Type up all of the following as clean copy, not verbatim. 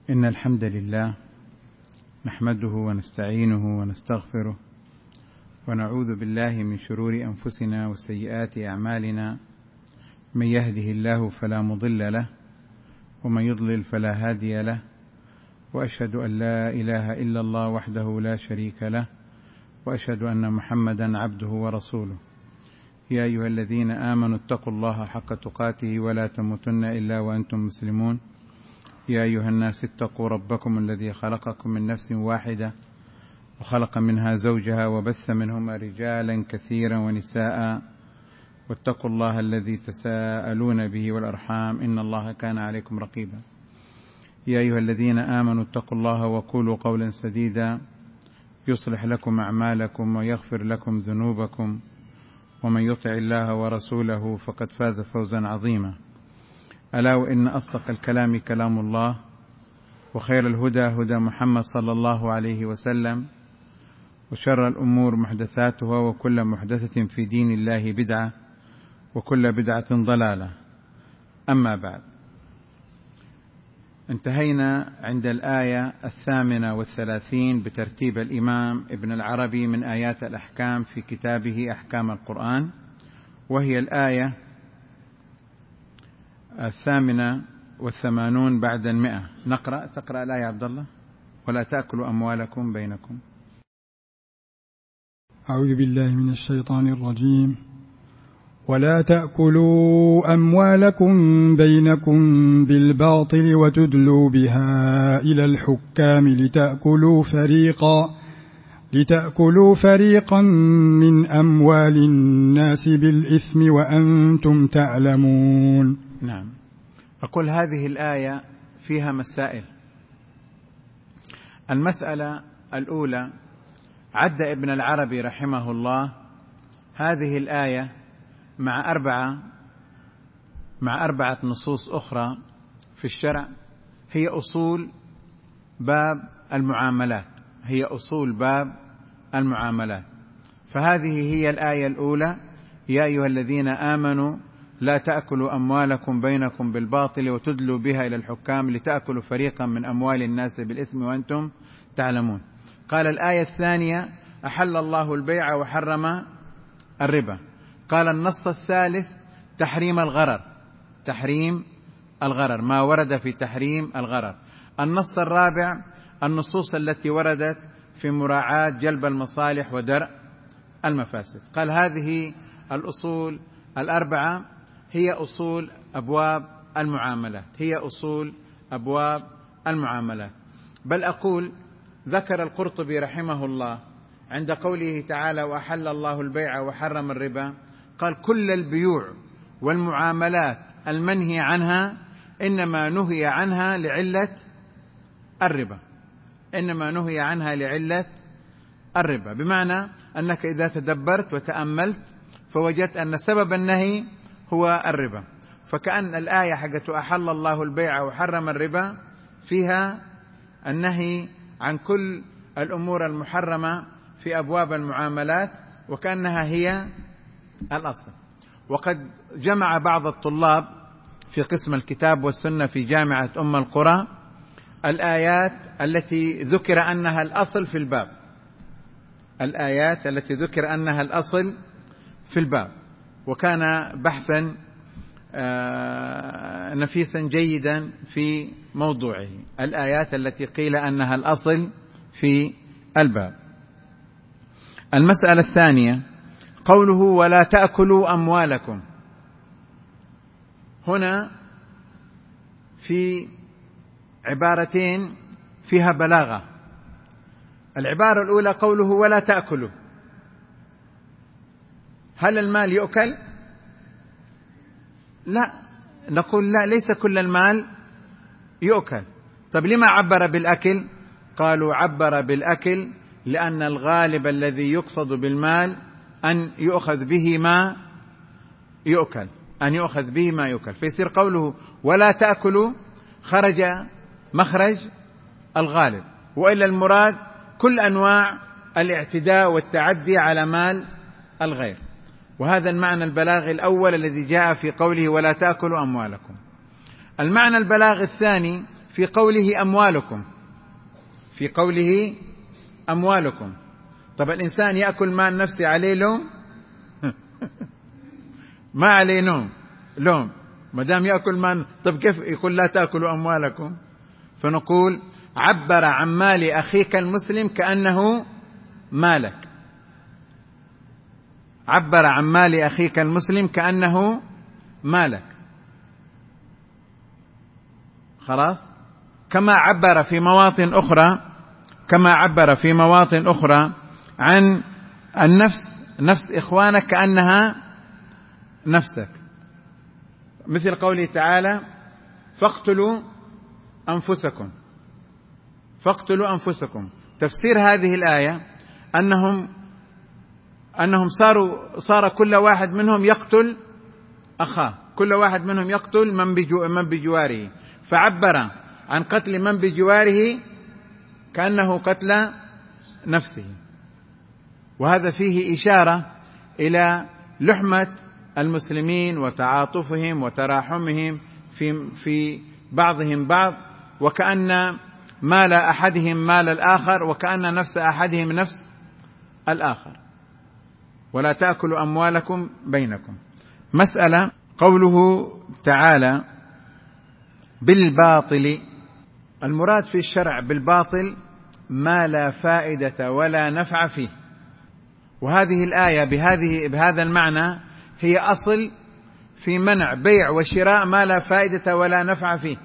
إن الحمد لله نحمده ونستعينه ونستغفره ونعوذ بالله من شرور أنفسنا وسيئات أعمالنا، من يهده الله فلا مضل له ومن يضلل فلا هادي له، وأشهد أن لا إله إلا الله وحده لا شريك له، وأشهد أن محمدا عبده ورسوله. يا أيها الذين آمنوا اتقوا الله حق تقاته ولا تموتن إلا وأنتم مسلمون. يا أيها الناس اتقوا ربكم الذي خلقكم من نفس واحدة وخلق منها زوجها وبث منهما رجالا كثيرا ونساء، واتقوا الله الذي تساءلون به والأرحام إن الله كان عليكم رقيبا. يا أيها الذين آمنوا اتقوا الله وقولوا قولا سديدا يصلح لكم أعمالكم ويغفر لكم ذنوبكم، ومن يطع الله ورسوله فقد فاز فوزا عظيما. ألا وإن أصدق الكلام كلام الله، وخير الهدى هدى محمد صلى الله عليه وسلم، وشر الأمور محدثاتها، وكل محدثة في دين الله بدعة، وكل بدعة ضلالة. أما بعد، انتهينا عند الآية 38 بترتيب الإمام ابن العربي من آيات الأحكام في كتابه أحكام القرآن، وهي الآية 88 بعد 100. تقرأ الآية يا عبد الله. ولا تأكلوا أموالكم بينكم. أعوذ بالله من الشيطان الرجيم. ولا تأكلوا أموالكم بينكم بالباطل وتدلوا بها إلى الحكام لتأكلوا فريقا من أموال الناس بالإثم وأنتم تعلمون. نعم، أقول هذه الآية فيها مسائل. المسألة الأولى، عد ابن العربي رحمه الله هذه الآية مع أربعة نصوص أخرى في الشرع، هي أصول باب المعاملات. فهذه هي الآية الأولى: يا أيها الذين آمنوا لا تأكلوا أموالكم بينكم بالباطل وتدلوا بها إلى الحكام لتأكلوا فريقا من أموال الناس بالإثم وأنتم تعلمون. قال الآية الثانية: أحل الله البيع وحرم الربا. قال النص الثالث: تحريم الغرر، ما ورد في تحريم الغرر. النص الرابع: النصوص التي وردت في مراعاة جلب المصالح ودرء المفاسد. قال هذه الأصول الأربعة هي أصول أبواب المعاملات. بل أقول، ذكر القرطبي رحمه الله عند قوله تعالى: وأحل الله البيع وحرم الربا، قال: كل البيوع والمعاملات المنهي عنها إنما نهي عنها لعلة الربا، بمعنى أنك إذا تدبرت وتأملت فوجدت أن سبب النهي هو الربا. فكأن الآية حقت أحل الله البيع وحرم الربا فيها النهي عن كل الأمور المحرمة في أبواب المعاملات، وكأنها هي الأصل. وقد جمع بعض الطلاب في قسم الكتاب والسنة في جامعة أم القرى الآيات التي ذكر أنها الأصل في الباب، وكان بحثا نفيسا جيدا في موضوعه، الآيات التي قيل أنها الأصل في الباب. المسألة الثانية، قوله: ولا تأكلوا أموالكم. هنا في عبارتين فيها بلاغة. العبارة الأولى قوله: ولا تأكلوا. هل المال يؤكل؟ لا، نقول لا، ليس كل المال يؤكل. طب لما عبر بالأكل؟ قالوا عبر بالأكل لأن الغالب الذي يقصد بالمال أن يؤخذ به ما يؤكل، فيصير قوله ولا تأكلوا خرج مخرج الغالب، وإلا المراد كل أنواع الاعتداء والتعدي على مال الغير. وهذا المعنى البلاغي الأول الذي جاء في قوله ولا تأكلوا أموالكم. المعنى البلاغي الثاني في قوله أموالكم، في قوله أموالكم. طب الإنسان يأكل مال نفسه عليه لوم؟ ما عليه لوم ما دام يأكل مال. طب كيف يقول لا تأكلوا أموالكم؟ فنقول عبر عن مال أخيك المسلم كأنه مالك، عبر عن مال أخيك المسلم كأنه مالك، خلاص. كما عبر في مواطن أخرى عن النفس، نفس إخوانك كأنها نفسك، مثل قوله تعالى فاقتلوا أنفسكم. تفسير هذه الآية أنهم صار كل واحد منهم يقتل أخاه، كل واحد منهم يقتل من بجواره، فعبر عن قتل من بجواره كأنه قتل نفسه. وهذا فيه إشارة إلى لحمة المسلمين وتعاطفهم وتراحمهم في بعضهم بعض، وكأن مال أحدهم مال الآخر، وكأن نفس أحدهم نفس الآخر. ولا تأكلوا أموالكم بينكم. مسألة قوله تعالى بالباطل، المراد في الشرع بالباطل ما لا فائدة ولا نفع فيه، وهذه الآية بهذا المعنى هي أصل في منع بيع وشراء ما لا فائدة ولا نفع فيه،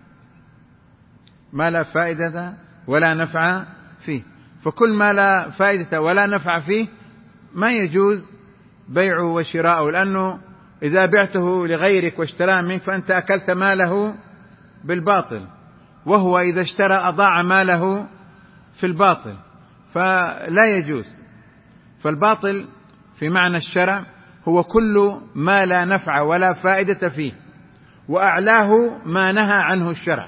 ما لا فائدة ولا نفع فيه. فكل ما لا فائدة ولا نفع فيه ما يجوز بيعه وشراءه، لأنه إذا بعته لغيرك واشتراه منك فأنت أكلت ماله بالباطل، وهو إذا اشترى أضاع ماله في الباطل، فلا يجوز. فالباطل في معنى الشرع هو كل ما لا نفع ولا فائدة فيه، وأعلاه ما نهى عنه الشرع،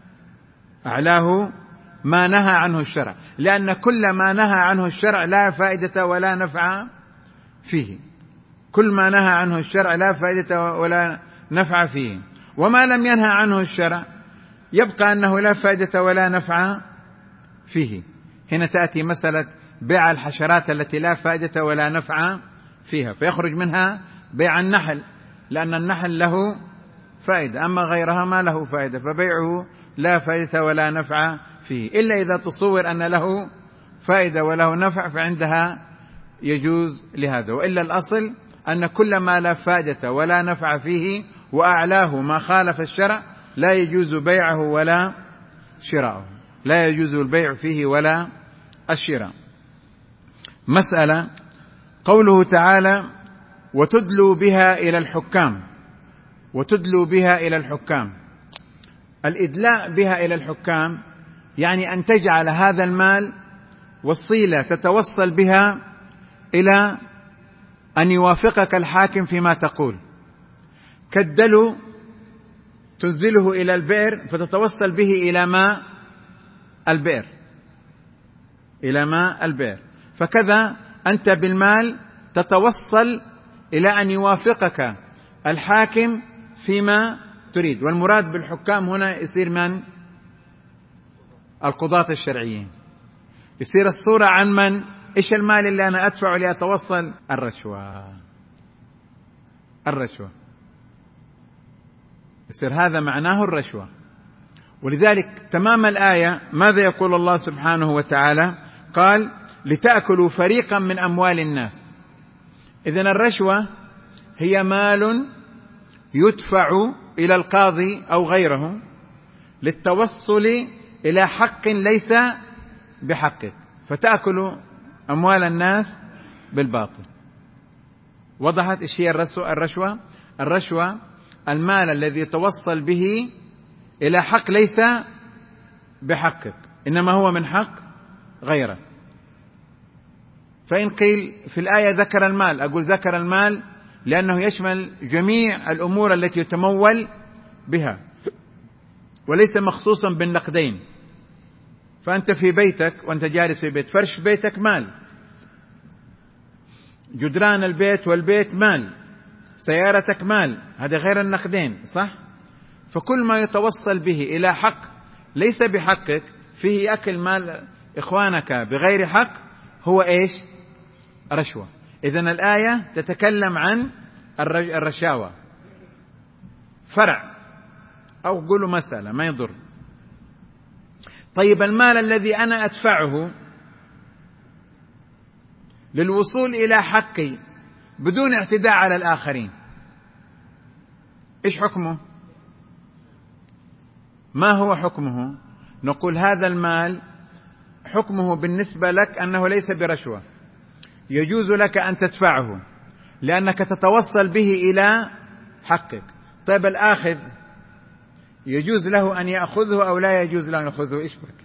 أعلاه ما نهى عنه الشرع، لأن كل ما نهى عنه الشرع لا فائدة ولا نفع فيه، كل ما نهى عنه الشرع لا فائدة ولا نفع فيه. وما لم ينهى عنه الشرع يبقى أنه لا فائدة ولا نفع فيه. هنا تأتي مسألة بيع الحشرات التي لا فائدة ولا نفع فيها، فيخرج منها بيع النحل، لأن النحل له فائدة، أما غيرها ما له فائدة، فبيعه لا فائدة ولا نفع فيه، إلا إذا تصور أن له فائدة وله نفع فعندها يجوز لهذا، وإلا الأصل أن كل ما لا فائدة ولا نفع فيه وأعلاه ما خالف الشرع لا يجوز بيعه ولا شراؤه، لا يجوز البيع فيه ولا الشراء. مسألة قوله تعالى وتدلوا بها إلى الحكام، وتدلوا بها إلى الحكام. الإدلاء بها إلى الحكام يعني أن تجعل هذا المال وسيلة تتوصل بها إلى أن يوافقك الحاكم فيما تقول، كالدلو تنزله إلى البئر فتتوصل به إلى ماء البئر، إلى ماء البئر، فكذا أنت بالمال تتوصل إلى أن يوافقك الحاكم فيما تريد. والمراد بالحكام هنا يصير من؟ القضاة الشرعيين. يصير الصورة عن من؟ إيش المال اللي أنا أدفعه لأتوصل؟ الرشوة يصير هذا معناه الرشوة. ولذلك تمام الآية ماذا يقول الله سبحانه وتعالى؟ قال لتأكلوا فريقا من أموال الناس. إذن الرشوة هي مال يدفع إلى القاضي أو غيره للتوصل إلى حق ليس بحقك، فتأكل أموال الناس بالباطل. وضحت إيش هي الرشوة؟ الرشوة المال الذي يتوصل به إلى حق ليس بحقك، إنما هو من حق غيرك. فإن قيل في الآية ذكر المال، أقول ذكر المال لأنه يشمل جميع الأمور التي يتمول بها وليس مخصوصا بالنقدين. فأنت في بيتك وأنت جالس في بيت، فرش بيتك مال، جدران البيت والبيت مال، سيارتك مال، هذا غير النقدين، صح؟ فكل ما يتوصل به إلى حق ليس بحقك، فيه أكل مال إخوانك بغير حق، هو إيش؟ رشوة. إذن الآية تتكلم عن الرشاوى، فرع أو قولوا مسألة ما يضر. طيب المال الذي أنا أدفعه للوصول إلى حقي بدون اعتداء على الآخرين، إيش حكمه؟ ما هو حكمه؟ نقول هذا المال حكمه بالنسبة لك أنه ليس برشوة، يجوز لك أن تدفعه لأنك تتوصل به إلى حقك. طيب الآخذ يجوز له أن يأخذه أو لا يجوز له أن يأخذه؟ إيش بك؟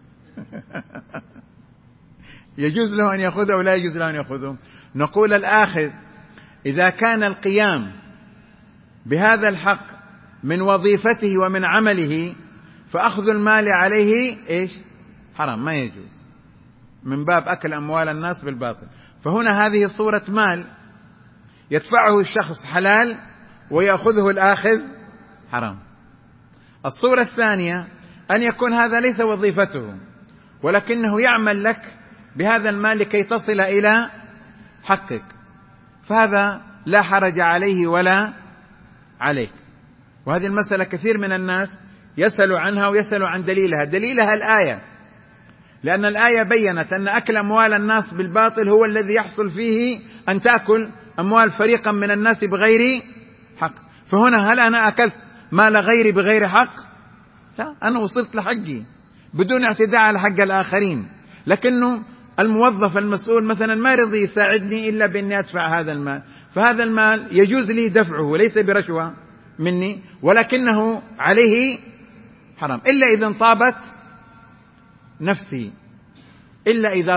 يجوز له أن يأخذه أو لا يجوز له أن يأخذه؟ نقول الآخذ إذا كان القيام بهذا الحق من وظيفته ومن عمله فأخذ المال عليه إيش؟ حرام، ما يجوز، من باب أكل أموال الناس بالباطل. فهنا هذه صورة مال يدفعه الشخص حلال ويأخذه الآخذ حرام. الصورة الثانية أن يكون هذا ليس وظيفته ولكنه يعمل لك بهذا المال لكي تصل إلى حقك، فهذا لا حرج عليه ولا عليك. وهذه المسألة كثير من الناس يسأل عنها ويسأل عن دليلها الآية، لأن الآية بيّنت أن أكل أموال الناس بالباطل هو الذي يحصل فيه أن تأكل أموال فريقا من الناس بغير حق. فهنا هل أنا أكلت مال غيري بغير حق؟ لا، أنا وصلت لحقي بدون اعتداء على حق الآخرين، لكنه الموظف المسؤول مثلا ما رضي يساعدني إلا بأني أدفع هذا المال، فهذا المال يجوز لي دفعه ليس برشوة مني ولكنه عليه حرام، إلا إذا طابت نفسي، إلا إذا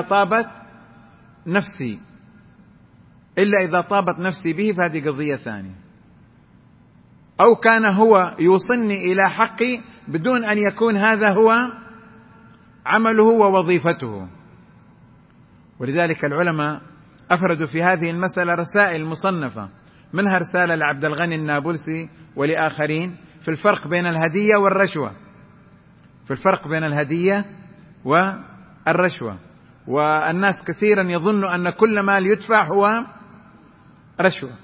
طابت نفسي به، فهذه قضية ثانية. أو كان هو يوصلني إلى حقي بدون أن يكون هذا هو عمله ووظيفته. ولذلك العلماء أفردوا في هذه المسألة رسائل مصنفة، منها رسالة لعبد الغني النابلسي ولآخرين في الفرق بين الهدية والرشوة، والناس كثيرا يظن أن كل مال يدفع هو رشوة،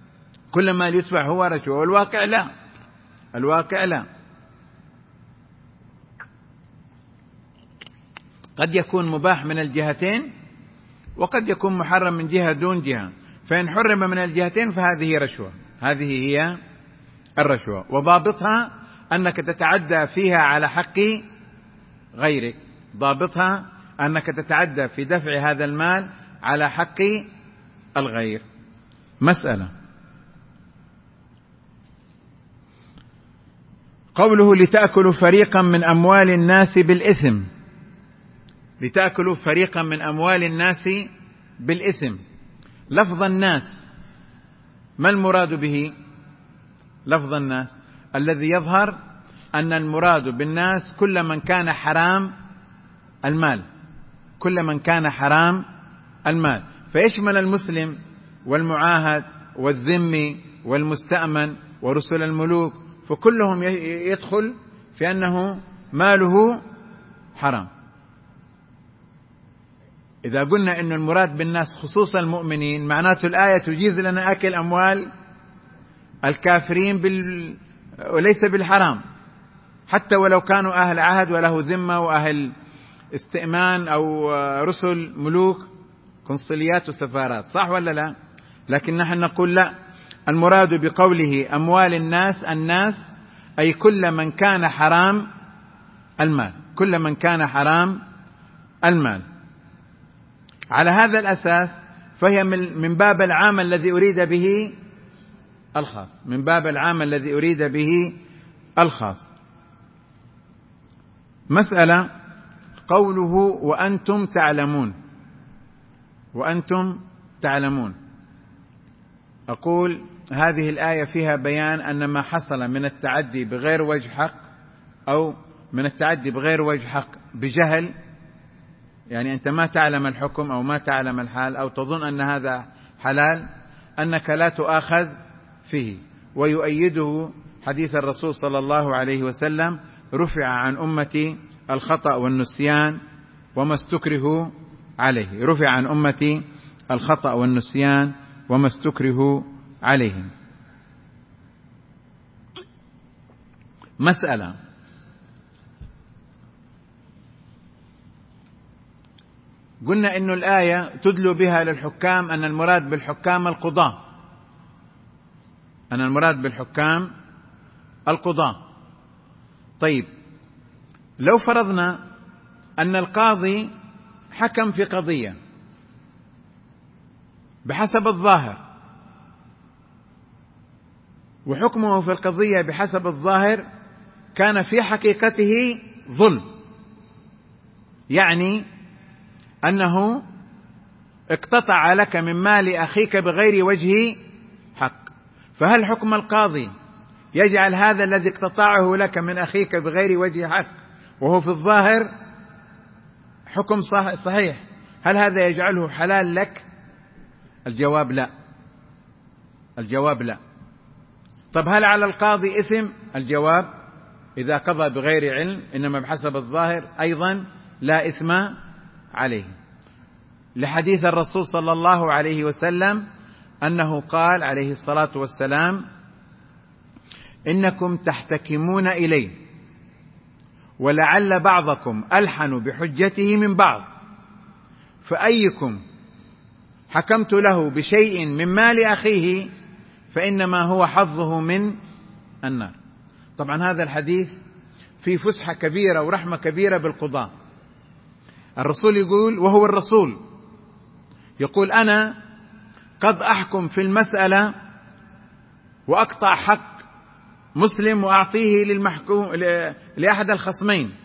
والواقع لا. قد يكون مباح من الجهتين وقد يكون محرم من جهة دون جهة، فإن حرم من الجهتين فهذه رشوة، هذه هي الرشوة، وضابطها أنك تتعدى فيها على حق غيرك، ضابطها أنك تتعدى في دفع هذا المال على حق الغير. مسألة قوله لتأكلوا فريقا من أموال الناس بالإثم، لتأكلوا فريقا من أموال الناس بالإثم، لفظ الناس ما المراد به؟ لفظ الناس الذي يظهر أن المراد بالناس كل من كان حرام المال، فيشمل المسلم والمعاهد والذمي والمستأمن ورسل الملوك، فكلهم يدخل في أنه ماله حرام. إذا قلنا أن المراد بالناس خصوصا المؤمنين، معناته الآية تجيز لنا أكل أموال الكافرين وليس بالحرام، حتى ولو كانوا أهل عهد وله ذمة وأهل استئمان أو رسل ملوك قنصليات وسفارات، صح ولا لا؟ لكن نحن نقول لا، المراد بقوله أموال الناس أي كل من كان حرام المال. على هذا الأساس فهي من باب العام الذي أريد به الخاص. مسألة قوله وأنتم تعلمون، أقول هذه الآية فيها بيان أن ما حصل من التعدي بغير وجه حق أو من التعدي بغير وجه حق بجهل، يعني أنت ما تعلم الحكم أو ما تعلم الحال أو تظن أن هذا حلال، أنك لا تؤاخذ فيه. ويؤيده حديث الرسول صلى الله عليه وسلم رفع عن أمتي الخطأ والنسيان وما استكرهوا عليه. رفع عن أمتي الخطأ والنسيان وما استكرهوا عليه. مسألة: قلنا إنه الآية تدلو بها للحكام أن المراد بالحكام القضاة، أن المراد بالحكام القضاة. طيب، لو فرضنا أن القاضي حكم في قضية بحسب الظاهر، وحكمه في القضية بحسب الظاهر كان في حقيقته ظلم، يعني أنه اقتطع لك من مال أخيك بغير وجه حق، فهل حكم القاضي يجعل هذا الذي اقتطعه لك من أخيك بغير وجه حق وهو في الظاهر حكم صحيح، هل هذا يجعله حلال لك؟ الجواب لا. الجواب لا. طب هل على القاضي إثم؟ الجواب: إذا قضى بغير علم إنما بحسب الظاهر أيضا لا إثم عليه، لحديث الرسول صلى الله عليه وسلم أنه قال عليه الصلاة والسلام: إنكم تحتكمون إليه ولعل بعضكم ألحن بحجته من بعض، فأيكم حكمت له بشيء من مال أخيه فإنما هو حظه من النار. طبعا هذا الحديث فيه فسحة كبيرة ورحمة كبيرة بالقضاء. الرسول يقول، وهو الرسول يقول: أنا قد أحكم في المسألة وأقطع حق مسلم وأعطيه للمحكوم لأحد الخصمين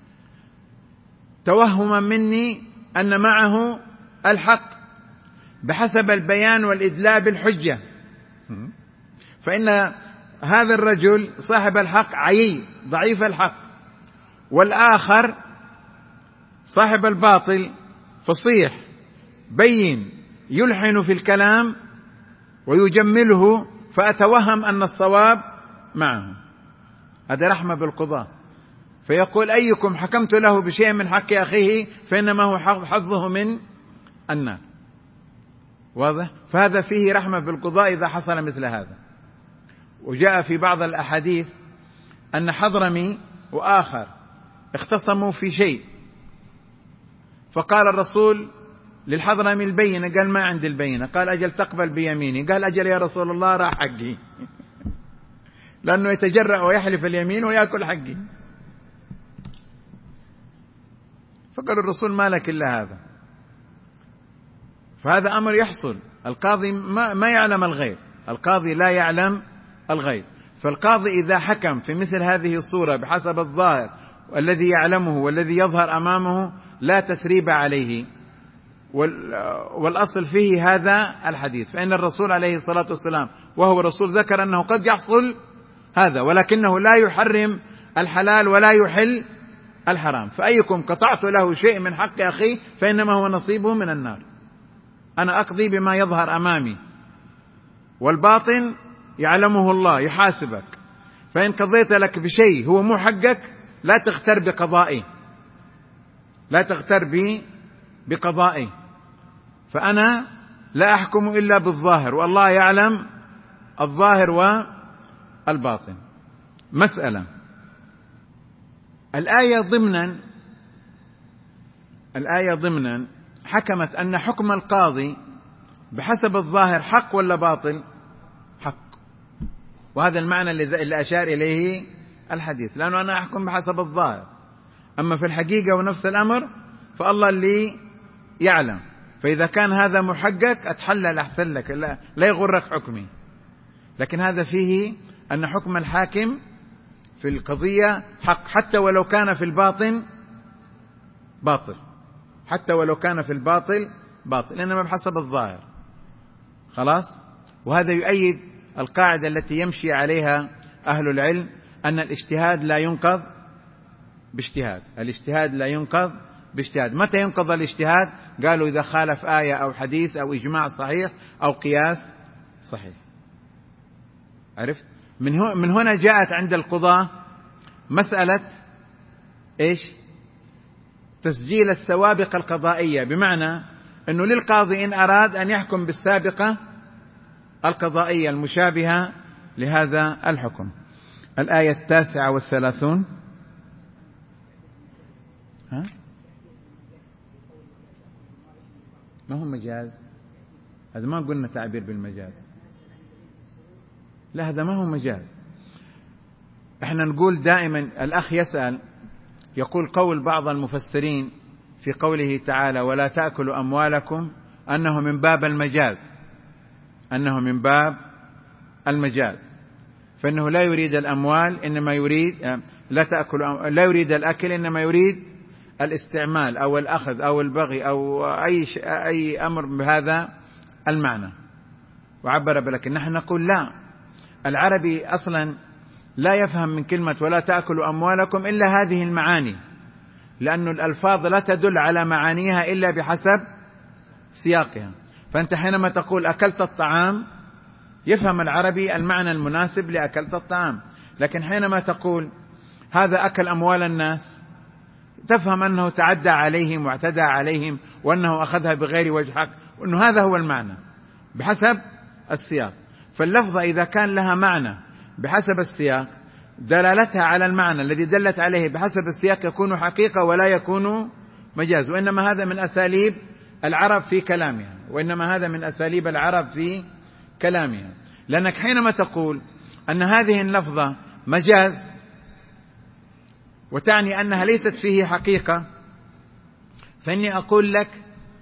توهما مني أن معه الحق بحسب البيان والإدلاء بالحجة، فإن هذا الرجل صاحب الحق عيي ضعيف الحق، والآخر صاحب الباطل فصيح بين يلحن في الكلام ويجمله، فأتوهم أن الصواب معه. هذا رحمة بالقضاء. فيقول: أيكم حكمت له بشيء من حق أخيه فإنما هو حظه من النار. واضح؟ فهذا فيه رحمة بالقضاء إذا حصل مثل هذا. وجاء في بعض الأحاديث أن حضرمي وآخر اختصموا في شيء، فقال الرسول للحضرمي: البينة. قال: ما عندي البينة. قال: أجل تقبل بيميني. قال: أجل يا رسول الله، راح حقي، لأنه يتجرأ ويحلف اليمين ويأكل حقي. فقال الرسول: ما لك إلا هذا. فهذا أمر يحصل. القاضي ما يعلم الغيب، القاضي لا يعلم الغيب. فالقاضي إذا حكم في مثل هذه الصورة بحسب الظاهر والذي يعلمه والذي يظهر أمامه لا تثريب عليه، والأصل فيه هذا الحديث. فإن الرسول عليه الصلاة والسلام وهو رسول ذكر أنه قد يحصل هذا، ولكنه لا يحرم الحلال ولا يحل الحرام. فأيكم قطعت له شيء من حق أخيه فإنما هو نصيبه من النار. أنا أقضي بما يظهر أمامي، والباطن يعلمه الله يحاسبك. فإن قضيت لك بشيء هو مو حقك لا تغتر بقضائي، لا تغتر بقضائي. فأنا لا أحكم إلا بالظاهر، والله يعلم الظاهر والباطن. مسألة: الآية ضمنا حكمت أن حكم القاضي بحسب الظاهر حق ولا باطل؟ حق. وهذا المعنى اللي أشار إليه الحديث، لأنه أنا أحكم بحسب الظاهر، أما في الحقيقة ونفس الأمر فالله اللي يعلم. فإذا كان هذا محقق أتحلل أحسن لك، لا يغرك حكمي. لكن هذا فيه أن حكم الحاكم في القضية حق، حتى ولو كان في الباطن باطل، حتى ولو كان في الباطل باطل، إنما بحسب الظاهر. خلاص؟ وهذا يؤيد القاعدة التي يمشي عليها أهل العلم، أن الاجتهاد لا ينقض باجتهاد. الاجتهاد لا ينقض باجتهاد. متى ينقض الاجتهاد؟ قالوا إذا خالف آية أو حديث أو إجماع صحيح أو قياس صحيح. عرفت؟ من هنا جاءت عند القضاة مسألة إيش؟ تسجيل السوابق القضائية، بمعنى أنه للقاضي إن أراد أن يحكم بالسابقة القضائية المشابهة لهذا الحكم. الآية 39. ما هو مجاز؟ هذا ما قلنا تعبير بالمجاز، لا هذا ما هو مجاز. احنا نقول دائما، الأخ يسأل يقول قول بعض المفسرين في قوله تعالى ولا تأكلوا أموالكم أنه من باب المجاز، أنه من باب المجاز، فإنه لا يريد الأموال، إنما يريد لا يريد الأكل، إنما يريد الاستعمال أو الأخذ أو البغي أو أي أمر بهذا المعنى، وعبر بلكن نحن نقول لا، العربي أصلا لا يفهم من كلمة ولا تأكلوا أموالكم إلا هذه المعاني، لأن الألفاظ لا تدل على معانيها إلا بحسب سياقها. فأنت حينما تقول أكلت الطعام يفهم العربي المعنى المناسب لأكلت الطعام، لكن حينما تقول هذا أكل أموال الناس تفهم أنه تعدى عليهم واعتدى عليهم وأنه أخذها بغير وجه حق، وأنه هذا هو المعنى بحسب السياق. فاللفظة إذا كان لها معنى بحسب السياق دلالتها على المعنى الذي دلت عليه بحسب السياق يكون حقيقة ولا يكون مجاز، وإنما هذا من أساليب العرب في كلامها، وإنما هذا من أساليب العرب في كلامها. لأنك حينما تقول أن هذه اللفظة مجاز وتعني أنها ليست فيه حقيقة، فإني أقول لك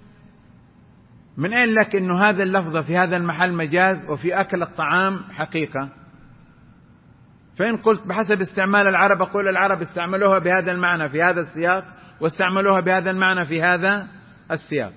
من أين لك أن هذا اللفظة في هذا المحل مجاز وفي أكل الطعام حقيقة؟ فإن قلت بحسب استعمال العرب أقول العرب استعملوها بهذا المعنى في هذا السياق واستعملوها بهذا المعنى في هذا السياق.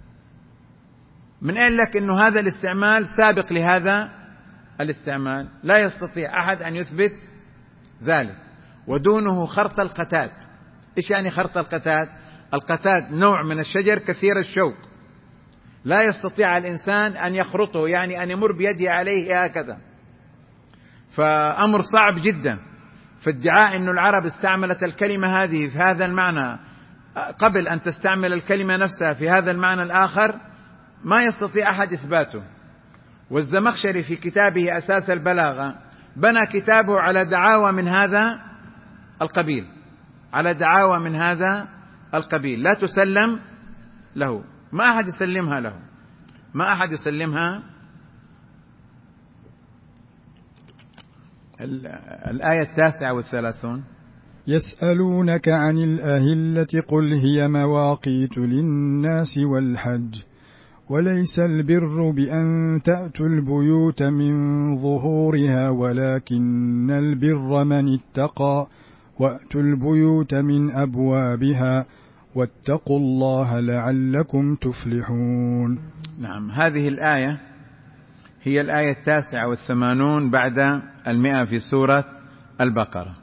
من أين لك أن هذا الاستعمال سابق لهذا الاستعمال؟ لا يستطيع أحد أن يثبت ذلك. ودونه خرط القتاد. إيش يعني خرط القتاد؟ القتاد نوع من الشجر كثير الشوك، لا يستطيع الإنسان أن يخرطه، يعني أن يمر بيده عليه هكذا، فأمر صعب جدا. فادعاء أن العرب استعملت الكلمة هذه في هذا المعنى قبل أن تستعمل الكلمة نفسها في هذا المعنى الآخر ما يستطيع أحد إثباته. والزمخشري في كتابه أساس البلاغة بنى كتابه على دعاوى من هذا القبيل، على دعاوى من هذا القبيل لا تسلم له، ما أحد يسلمها له، ما أحد يسلمها. الآية 39 يسألونك عن الأهلة قل هي مواقيت للناس والحج وليس البر بأن تأتوا البيوت من ظهورها ولكن البر من اتقى وأتوا البيوت من أبوابها واتقوا الله لعلكم تفلحون. نعم، هذه الآية هي الآية 89 بعد 100 في سورة البقرة.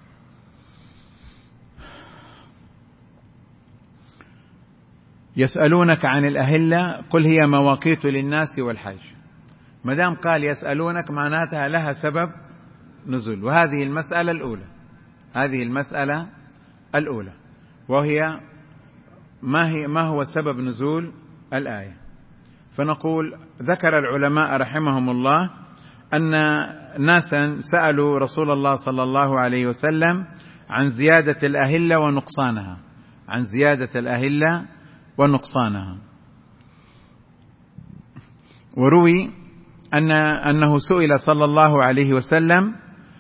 يسألونك عن الأهلة قل هي مواقيت للناس والحج. مدام قال يسألونك معناتها لها سبب نزول، وهذه المسألة الأولى، هذه المسألة الأولى، وهي ما هو سبب نزول الآية. فنقول ذكر العلماء رحمهم الله أن ناسا سألوا رسول الله صلى الله عليه وسلم عن زيادة الأهلة ونقصانها، عن زيادة الأهلة ونقصانها. وروي أنه سئل صلى الله عليه وسلم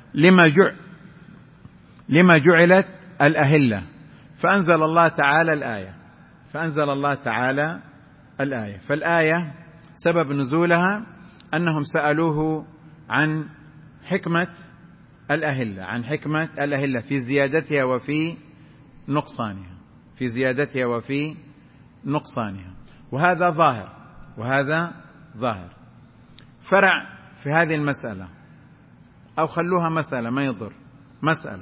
لما جعلت الأهلة، فأنزل الله تعالى الآية، فأنزل الله تعالى الآية. فالآية سبب نزولها أنهم سألوه عن حكمة الأهلة، عن حكمة الأهلة في زيادتها وفي نقصانها، في زيادتها وفي نقصانها. وهذا ظاهر، وهذا ظاهر. فرع في هذه المسألة، أو خلوها مسألة ما يضر، مسألة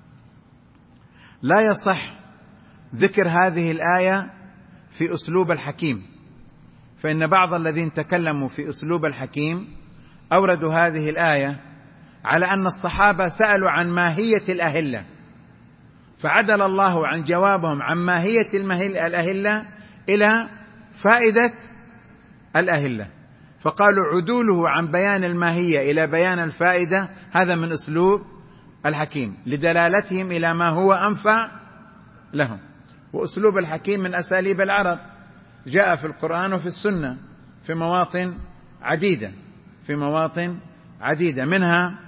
لا يصح ذكر هذه الآية في أسلوب الحكيم، فإن بعض الذين تكلموا في أسلوب الحكيم أوردوا هذه الآية على أن الصحابة سألوا عن ماهية الأهلة، فعدل الله عن جوابهم عن ماهية الأهلة إلى فائدة الأهلة، فقالوا عدوله عن بيان الماهية إلى بيان الفائدة هذا من أسلوب الحكيم لدلالتهم إلى ما هو أنفع لهم. وأسلوب الحكيم من أساليب العرب، جاء في القرآن وفي السنة في مواطن عديدة منها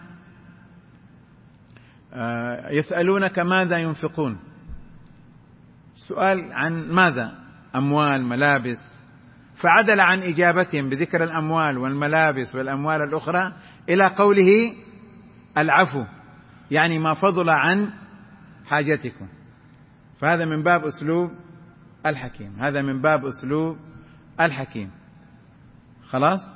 يسألونك ماذا ينفقون، سؤال عن ماذا؟ أموال، ملابس، فعدل عن إجابتهم بذكر الأموال والملابس والأموال الأخرى إلى قوله العفو، يعني ما فضل عن حاجتكم. فهذا من باب أسلوب الحكيم. خلاص.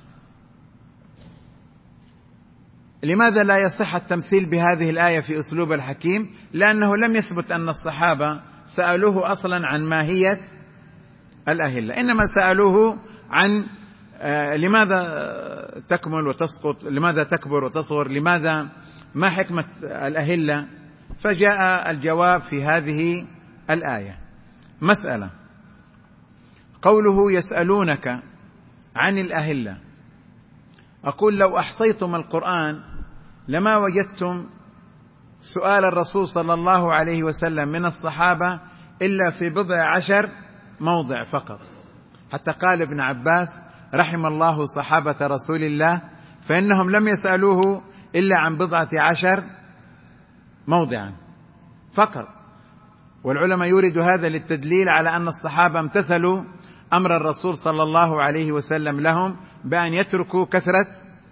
لماذا لا يصح التمثيل بهذه الآية في أسلوب الحكيم؟ لأنه لم يثبت أن الصحابة سألوه أصلا عن ماهية الأهلة، إنما سألوه عن لماذا تكمل وتسقط، لماذا تكبر وتصغر، لماذا، ما حكمة الأهلة، فجاء الجواب في هذه الآية. مسألة قوله يسألونك عن الأهلة، أقول لو أحصيتم القرآن لما وجدتم سؤال الرسول صلى الله عليه وسلم من الصحابة إلا في 10 موضع فقط، حتى قال ابن عباس رحم الله صحابة رسول الله فإنهم لم يسألوه إلا عن 10 موضعا فقط. والعلماء يورد هذا للتدليل على أن الصحابة امتثلوا أمر الرسول صلى الله عليه وسلم لهم بأن يتركوا كثرة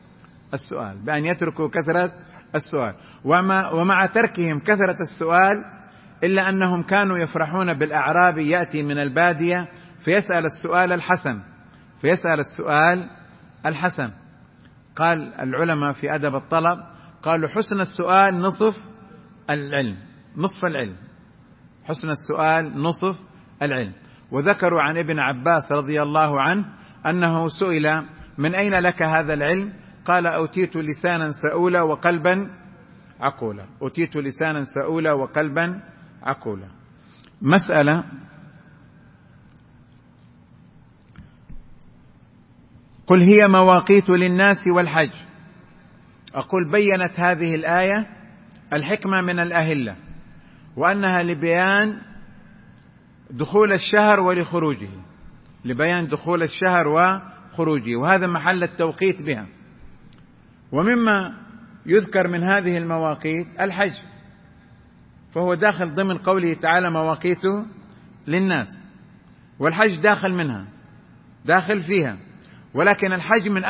السؤال، ومع تركهم كثرة السؤال إلا أنهم كانوا يفرحون بالأعرابي يأتي من البادية فيسأل السؤال الحسن. قال العلماء في أدب الطلب، قالوا حسن السؤال نصف العلم. وذكروا عن ابن عباس رضي الله عنه أنه سئل من أين لك هذا العلم؟ قال أوتيت لسانا سؤولا وقلبا عقولا. مسألة قل هي مواقيت للناس والحج، أقول بيّنت هذه الآية الحكمة من الأهلة، وأنها لبيان دخول الشهر وخروجه، وهذا محل التوقيت بها. ومما يذكر من هذه المواقيت الحج، فهو داخل ضمن قوله تعالى مواقيت للناس، والحج داخل فيها، ولكن الحج من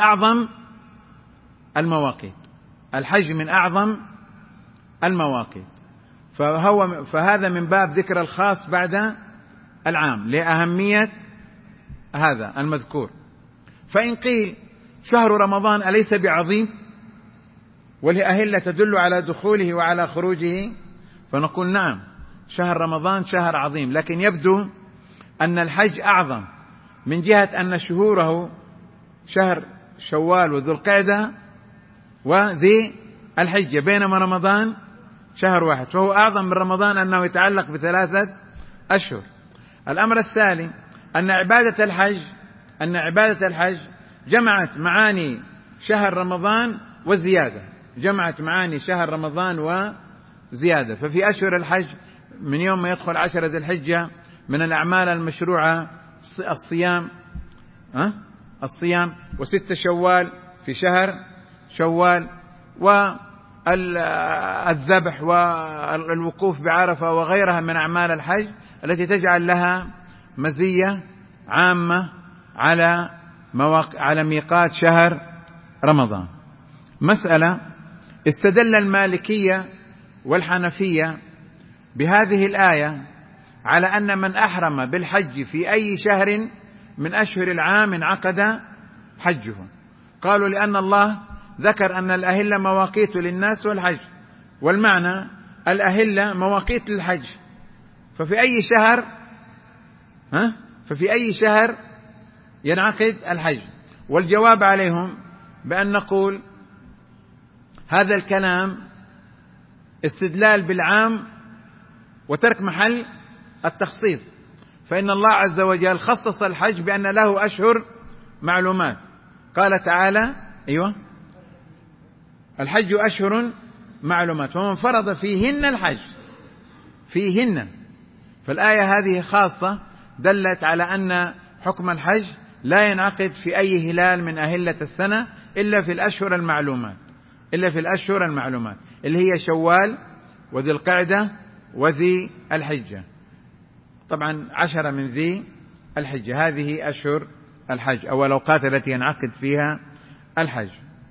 أعظم المواقيت، فهذا من باب ذكر الخاص بعد العام لأهمية هذا المذكور. فإن قيل شهر رمضان أليس بعظيم والأهلة تدل على دخوله وعلى خروجه، فنقول نعم، شهر رمضان شهر عظيم، لكن يبدو أن الحج أعظم من جهة أن شهوره شهر شوال وذو القعدة وذي الحجة، بينما رمضان شهر واحد، فهو أعظم من رمضان أنه يتعلق ب3 أشهر. الأمر الثاني أن عبادة الحج جمعت معاني شهر رمضان وزيادة، ففي أشهر الحج من يوم ما يدخل 10 ذي الحجة من الأعمال المشروعة الصيام، و6 شوال في شهر شوال، والذبح والوقوف بعرفة وغيرها من أعمال الحج التي تجعل لها مزية عامة على ميقات شهر رمضان. مسألة استدل المالكية والحنفية بهذه الآية على أن من أحرم بالحج في أي شهر من أشهر العام انعقد حجه. قالوا لأن الله ذكر أن الأهلة مواقيت للناس والحج، والمعنى الأهلة مواقيت للحج، ففي أي شهر ينعقد الحج. والجواب عليهم بأن نقول هذا الكلام استدلال بالعام وترك محل التخصيص، فإن الله عز وجل خصص الحج بأن له أشهر معلومات. قال تعالى: أيوة، الحج أشهر معلومات فمن فرض فيهن الحج، فيهن. فالآية هذه خاصة دلت على أن حكم الحج لا ينعقد في أي هلال من أهلة السنة إلا في الأشهر المعلومات، إلا في الأشهر المعلومات اللي هي شوال وذي القعدة وذي الحجة. طبعا 10 من ذي الحجة، هذه أشهر الحج أو الأوقات التي ينعقد فيها الحج.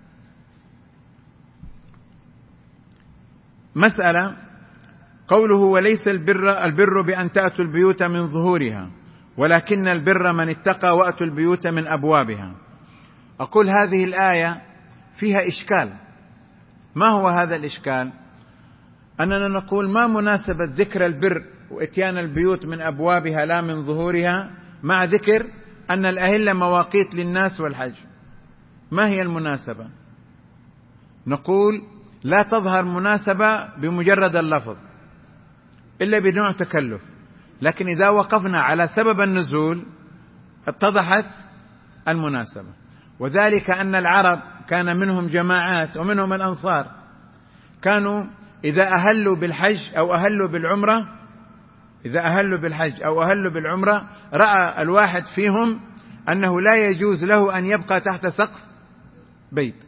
مسألة قوله: وليس البر بأن تأتوا البيوت من ظهورها ولكن البر من اتقى وأتوا البيوت من أبوابها. أقول هذه الآية فيها إشكال. ما هو هذا الإشكال؟ أننا نقول ما مناسبة ذكر البر وإتيان البيوت من أبوابها لا من ظهورها مع ذكر أن الأهلة مواقيت للناس والحج؟ ما هي المناسبة؟ نقول لا تظهر مناسبة بمجرد اللفظ إلا بنوع تكلف، لكن إذا وقفنا على سبب النزول اتضحت المناسبة. وذلك أن العرب كان منهم جماعات ومنهم الأنصار كانوا إذا أهلوا بالحج أو أهلوا بالعمرة، إذا أهلوا بالحج أو أهلوا بالعمرة، رأى الواحد فيهم أنه لا يجوز له أن يبقى تحت سقف بيت،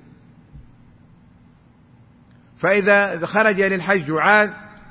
فإذا خرج للحج وعاد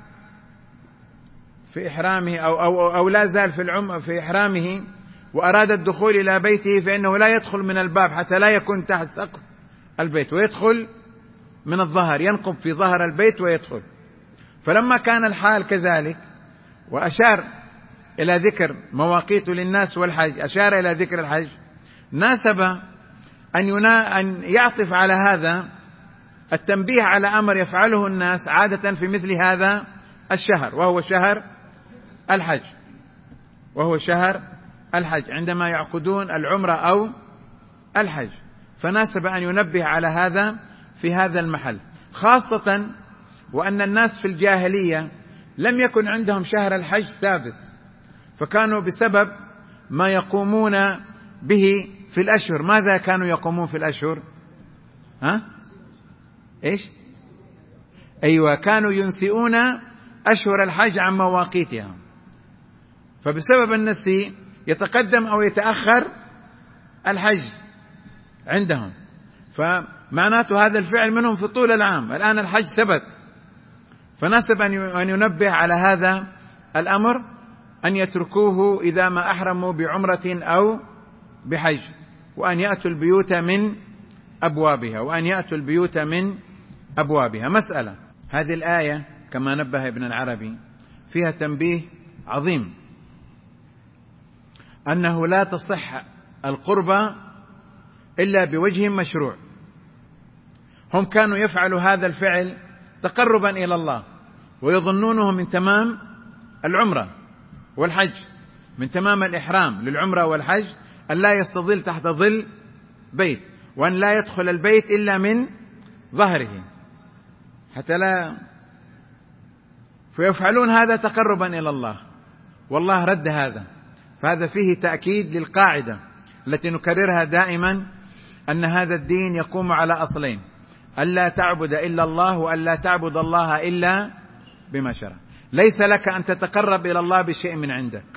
في إحرامه أو لا زال في إحرامه وأراد الدخول إلى بيته، فإنه لا يدخل من الباب حتى لا يكون تحت سقف البيت، ويدخل من الظهر، ينقب في ظهر البيت ويدخل. فلما كان الحال كذلك وأشار إلى ذكر مواقيت للناس والحج، أشار إلى ذكر الحج، ناسب أن يعطف على هذا التنبيه على أمر يفعله الناس عادة في مثل هذا الشهر، وهو شهر الحج، وهو شهر الحج عندما يعقدون العمرة أو الحج. فناسب أن ينبه على هذا في هذا المحل، خاصة وأن الناس في الجاهلية لم يكن عندهم شهر الحج ثابت، فكانوا بسبب ما يقومون به في الأشهر. ماذا كانوا يقومون في الأشهر؟ إيش؟ أيوة، كانوا ينسئون أشهر الحج عن مواقيتها، فبسبب النسي يتقدم أو يتأخر الحج عندهم، فمعناته هذا الفعل منهم في طول العام. الآن الحج ثبت، فناسب أن ينبه على هذا الأمر، أن يتركوه إذا ما أحرموا بعمرة أو بحج، وأن يأتوا البيوت من أبوابها، وأن يأتوا البيوت من أبوابها. مسألة هذه الآية كما نبه ابن العربي فيها تنبيه عظيم، أنه لا تصح القربة إلا بوجه مشروع. هم كانوا يفعلوا هذا الفعل تقربا إلى الله، ويظنونه من تمام العمرة والحج، من تمام الإحرام للعمرة والحج، أن لا يستظل تحت ظل بيت، وأن لا يدخل البيت إلا من ظهره حتى لا، فيفعلون هذا تقربا إلى الله، والله رد هذا. فهذا فيه تأكيد للقاعدة التي نكررها دائما، أن هذا الدين يقوم على أصلين: ألا تعبد إلا الله، وألا تعبد الله إلا بما شرع. ليس لك أن تتقرب إلى الله بشيء من عندك،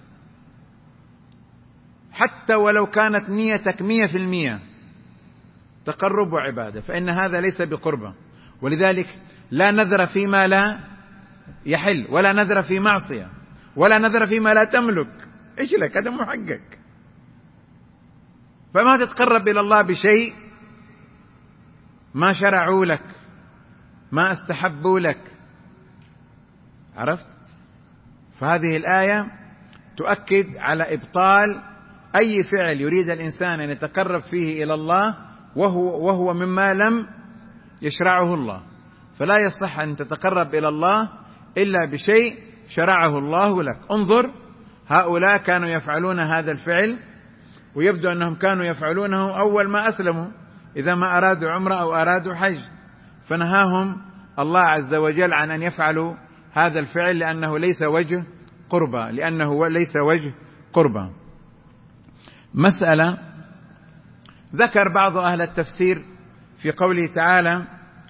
حتى ولو كانت نيتك 100% تقرب وعبادة، فإن هذا ليس بقربة. ولذلك لا نذر فيما لا يحل، ولا نذر في معصية، ولا نذر فيما لا تملك. إيش لك؟ هذا محقق. فما تتقرب إلى الله بشيء ما شرعوا لك، ما استحبوا لك. عرفت؟ فهذه الآية تؤكد على إبطال أي فعل يريد الإنسان أن يتقرب فيه إلى الله وهو مما لم يشرعه الله. فلا يصح أن تتقرب إلى الله إلا بشيء شرعه الله لك. انظر، هؤلاء كانوا يفعلون هذا الفعل، ويبدو أنهم كانوا يفعلونه أول ما أسلموا، إذا ما أرادوا عمرة أو أرادوا حج، فنهاهم الله عز وجل عن أن يفعلوا هذا الفعل لأنه ليس وجه قربة. مسألة ذكر بعض أهل التفسير في قوله تعالى: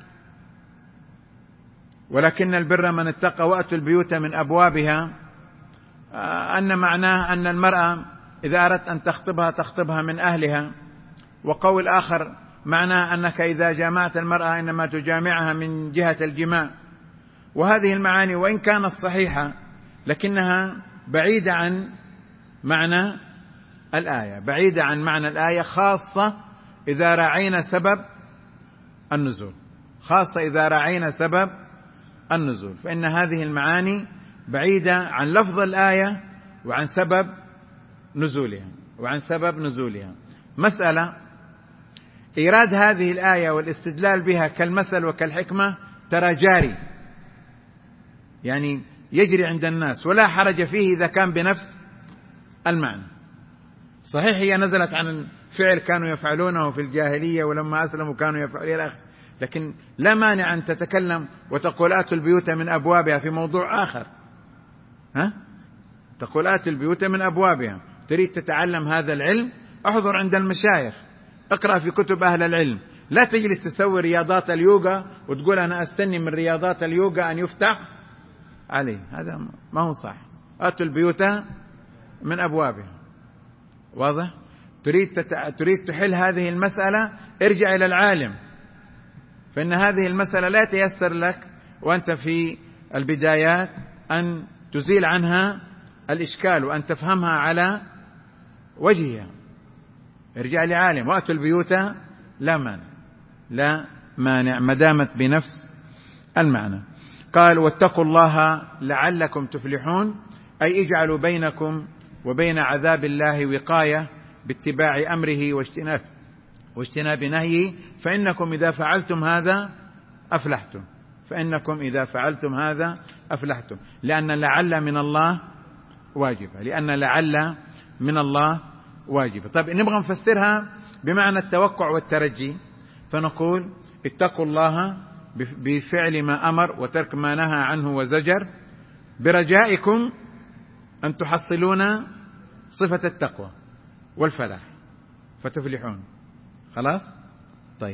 ولكن البر من اتقى وأتوا البيوت من أبوابها، أن معناه أن المرأة إذا أردت أن تخطبها من أهلها. وقول آخر معناه أنك إذا جامعت المرأة إنما تجامعها من جهة الجماع. وهذه المعاني وإن كانت صحيحة لكنها بعيدة عن معنى الآية، خاصة إذا راعينا سبب النزول، فإن هذه المعاني بعيدة عن لفظ الآية وعن سبب نزولها. مسألة إيراد هذه الآية والاستدلال بها كالمثل وكالحكمة ترى جاري، يعني يجري عند الناس ولا حرج فيه إذا كان بنفس المعنى. صحيح هي نزلت عن فعل كانوا يفعلونه في الجاهلية ولما أسلموا كانوا يفعلون، لكن لا مانع أن تتكلم وتقول آتوا البيوت من أبوابها في موضوع آخر. تقول آتوا البيوت من أبوابها، تريد تتعلم هذا العلم، احضر عند المشايخ، اقرأ في كتب أهل العلم، لا تجلس تسوي رياضات اليوغا وتقول أنا أستني من رياضات اليوغا أن يفتح عليه، هذا ما هو صح. آتوا البيوت من أبوابها، واضح؟ تريد تحل هذه المسألة، ارجع إلى العالم، فإن هذه المسألة لا يتيسر لك وأنت في البدايات أن تزيل عنها الإشكال وأن تفهمها على وجهها. ارجع لعالم. وأتوا البيوت لا مانع ما دامت بنفس المعنى. قال: واتقوا الله لعلكم تفلحون، أي اجعلوا بينكم وبين عذاب الله وقاية باتباع أمره واجتناب نهيه، فإنكم إذا فعلتم هذا أفلحتم. لأن لعل من الله واجبة. طيب نبغى نفسرها بمعنى التوقع والترجي، فنقول: اتقوا الله بفعل ما أمر وترك ما نهى عنه وزجر، برجائكم أن تحصلون صفة التقوى والفلاح فتفلحون. خلاص؟ طيب،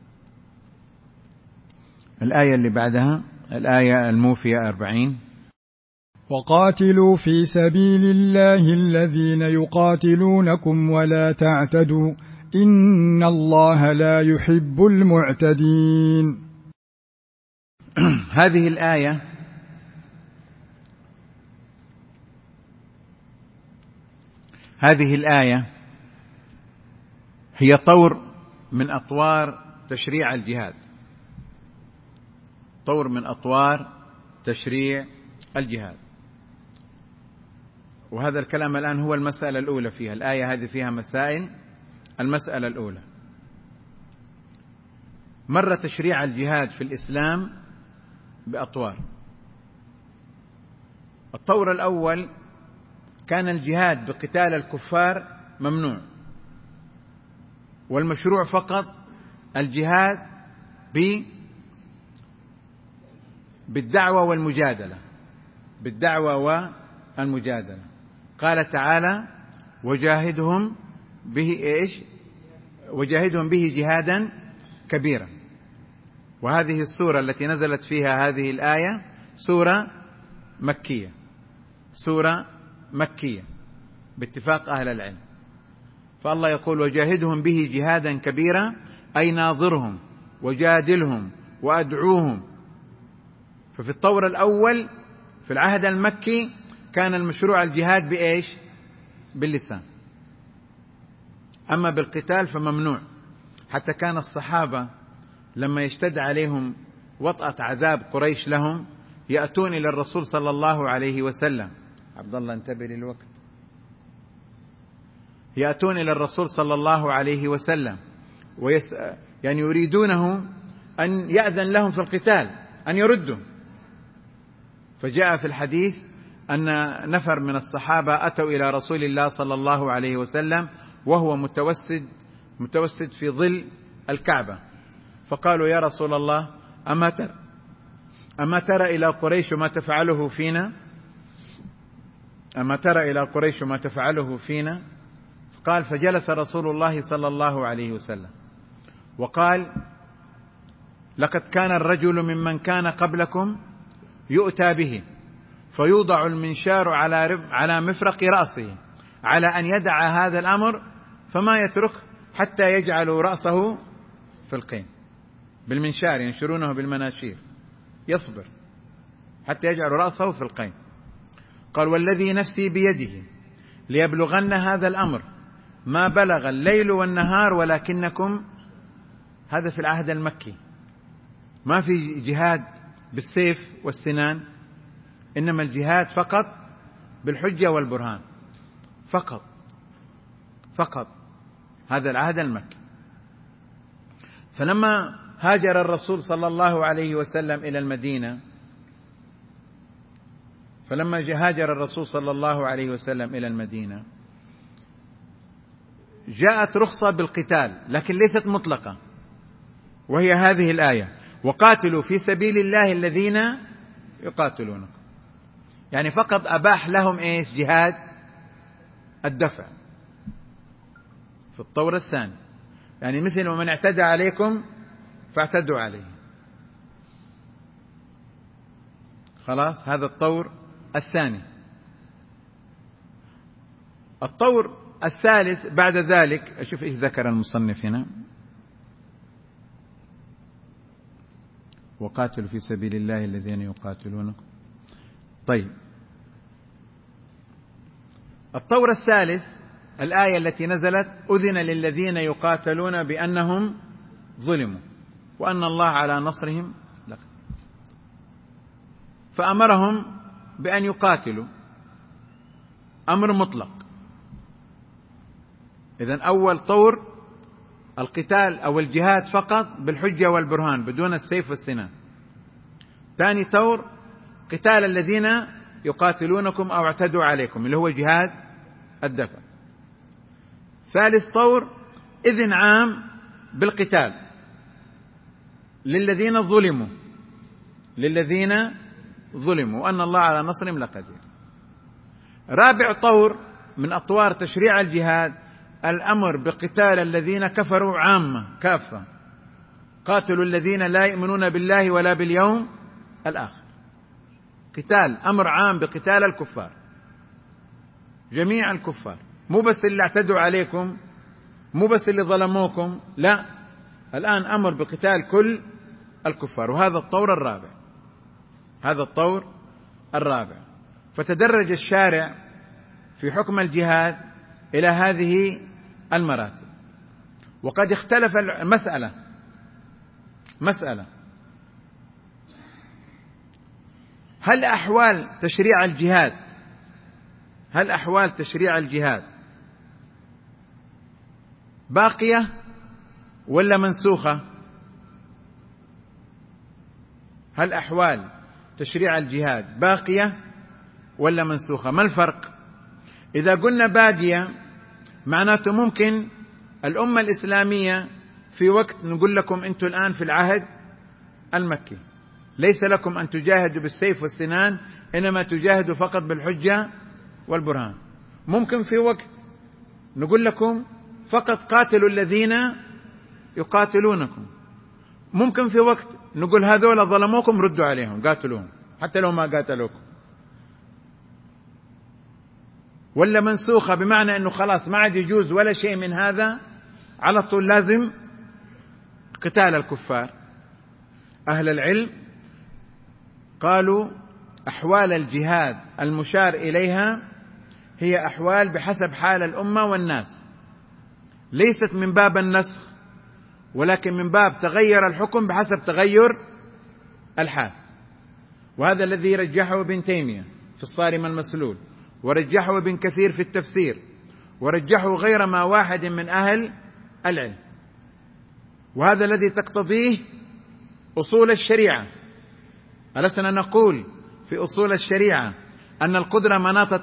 الآية اللي بعدها الآية الموفية 40: وقاتلوا في سبيل الله الذين يقاتلونكم ولا تعتدوا إن الله لا يحب المعتدين. هذه الآية هي طور من أطوار تشريع الجهاد، وهذا الكلام الآن هو المسألة الأولى فيها. الآية هذه فيها مسائل. المسألة الأولى: مر تشريع الجهاد في الإسلام بأطوار. الطور الأول كان الجهاد بقتال الكفار ممنوع، والمشروع فقط الجهاد بالدعوة والمجادلة. قال تعالى: وجاهدهم به جهادا كبيرا. وهذه السورة التي نزلت فيها هذه الآية سورة مكية باتفاق أهل العلم. فالله يقول: وجاهدهم به جهادا كبيرا، أي ناظرهم وجادلهم وأدعوهم. ففي الطور الأول في العهد المكي كان المشروع الجهاد باللسان، أما بالقتال فممنوع. حتى كان الصحابة لما يشتد عليهم وطأة عذاب قريش لهم يأتون إلى الرسول صلى الله عليه وسلم. عبد الله انتبه للوقت. يأتون إلى الرسول صلى الله عليه وسلم يعني يريدونه أن يأذن لهم في القتال، أن يردوا. فجاء في الحديث أن نفر من الصحابة أتوا إلى رسول الله صلى الله عليه وسلم وهو متوسد في ظل الكعبة، فقالوا: يا رسول الله، أما ترى إلى قريش ما تفعله فينا، أما ترى إلى قريش ما تفعله فينا. قال: فجلس رسول الله صلى الله عليه وسلم وقال: لقد كان الرجل ممن كان قبلكم يؤتى به فيوضع المنشار على مفرق رأسه على أن يدع هذا الأمر فما يترك حتى يجعلوا رأسه في القين، بالمنشار ينشرونه بالمناشير، يصبر حتى يجعلوا رأسه في القين. قال: والذي نفسي بيده ليبلغن هذا الأمر ما بلغ الليل والنهار ولكنكم، هذا في العهد المكي، ما في جهاد بالسيف والسنان، إنما الجهاد فقط بالحجة والبرهان، فقط هذا العهد المكي. فلما هاجر الرسول صلى الله عليه وسلم إلى المدينة، جاءت رخصة بالقتال لكن ليست مطلقة، وهي هذه الآية: وقاتلوا في سبيل الله الذين يقاتلونكم. يعني فقط أباح لهم إيش؟ جهاد الدفع في الطور الثاني، يعني مثل ومن اعتدى عليكم فاعتدوا عليه. خلاص، هذا الطور الثاني. الطور الثالث بعد ذلك، أشوف إيش ذكر المصنف هنا: وقاتلوا في سبيل الله الذين يقاتلونكم. طيب، الطور الثالث الآية التي نزلت: أذن للذين يقاتلون بأنهم ظلموا وأن الله على نصرهم لقدير. فأمرهم بأن يقاتلوا، أمر مطلق. إذن أول طور القتال أو الجهاد فقط بالحجة والبرهان بدون السيف والسنان. ثاني طور قتال الذين يقاتلونكم أو اعتدوا عليكم، اللي هو جهاد الدفع. ثالث طور إذن عام بالقتال للذين ظلموا وأن الله على نصرهم لقدير. رابع طور من أطوار تشريع الجهاد الأمر بقتال الذين كفروا عامة كافة، قاتلوا الذين لا يؤمنون بالله ولا باليوم الآخر. قتال، أمر عام بقتال الكفار، جميع الكفار، مو بس اللي اعتدوا عليكم، مو بس اللي ظلموكم، لا، الآن أمر بقتال كل الكفار. وهذا الطور الرابع. فتدرج الشارع في حكم الجهاد إلى هذه المراتب. وقد اختلف مسألة: هل أحوال تشريع الجهاد باقية ولا منسوخة؟ هل أحوال تشريع الجهاد باقية ولا منسوخة؟ ما الفرق؟ إذا قلنا باقية معناته ممكن الأمة الإسلامية في وقت نقول لكم أنتم الآن في العهد المكي ليس لكم أن تجاهدوا بالسيف والسنان، إنما تجاهدوا فقط بالحجة والبرهان. ممكن في وقت نقول لكم فقط قاتلوا الذين يقاتلونكم. ممكن في وقت نقول هذول ظلموكم ردوا عليهم، قاتلوهم حتى لو ما قاتلوكم. ولا منسوخة بمعنى أنه خلاص ما عاد يجوز ولا شيء من هذا، على طول لازم قتال الكفار. أهل العلم قالوا أحوال الجهاد المشار إليها هي أحوال بحسب حال الأمة والناس، ليست من باب النسخ، ولكن من باب تغير الحكم بحسب تغير الحال. وهذا الذي رجحه ابن تيمية في الصارم المسلول، ورجحه ابن كثير في التفسير، ورجحه غير ما واحد من أهل العلم. وهذا الذي تقتضيه أصول الشريعة. ألسنا نقول في أصول الشريعة أن القدرة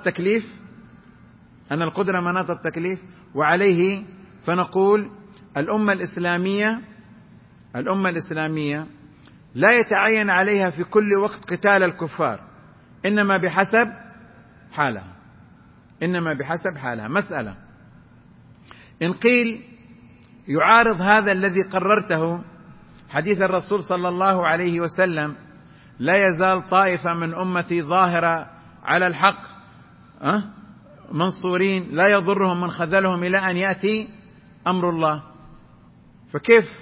مناط التكليف؟ وعليه فنقول الأمة الإسلامية لا يتعين عليها في كل وقت قتال الكفار، إنما بحسب حالها، إنما بحسب حالها. مسألة: إن قيل يعارض هذا الذي قررته حديث الرسول صلى الله عليه وسلم: لا يزال طائفة من أمتي ظاهرة على الحق منصورين لا يضرهم من خذلهم إلى أن يأتي أمر الله، فكيف